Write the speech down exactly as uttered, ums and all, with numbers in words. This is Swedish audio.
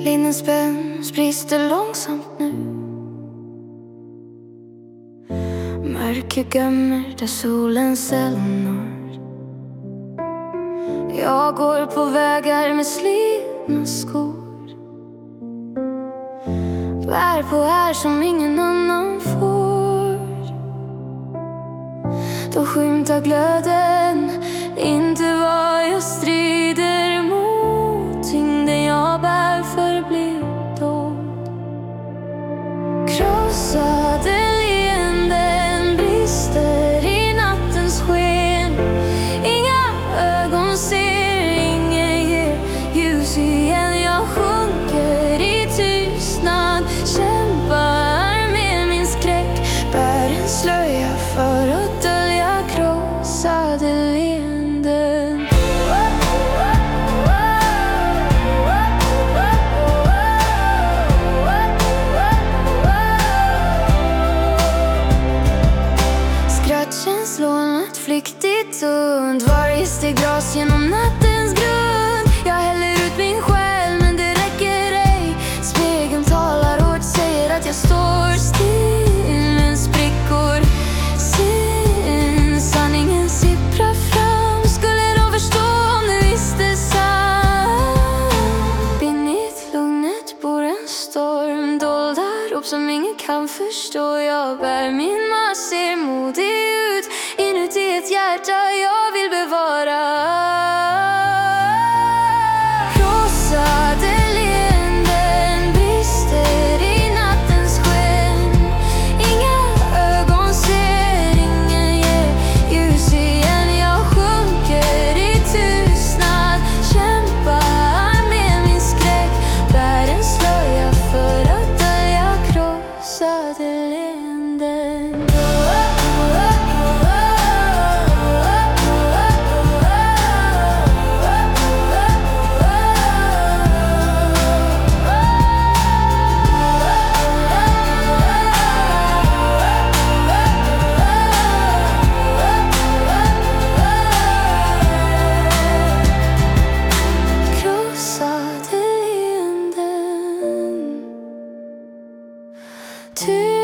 Linnespänn brister långsamt nu. Mörker gömmer där solen sällan når. Jag går på vägar med slitna skor, bär på här som ingen annan får. Då skymtar glöden, inte vad jag strider mot. Tyngden jag bär förblir dold. Krossade leenden brister i nattens sken. Inga ögon ser, ingen ger ljus igen. Jag sjunker i tystnad, kämpar med min skräck. Bär en slöja för att dölja krossade leenden. Skratt känns lånat, flyktigt und. Varje steg dras genom nattens grund. Jag häller ut min själ men det räcker ej. Spegeln talar hårt, säger att jag står still. Men sprickor syns, sanningen sipprar fram. Skulle de förstå om det visste sant? Beneath lugnet bor en storm, dolda rop som ingen kan förstå. Jag bär min mask, ser modig ut. Inuti ett hjärta jag vill bevara. Krossade leenden brister i nattens sken. Inga ögon ser, ingen ger ljus igen. Jag sjunker i tystnad, kämpar med min skräck. Bär en slöja för att dölja krossade leenden. Krossade leenden.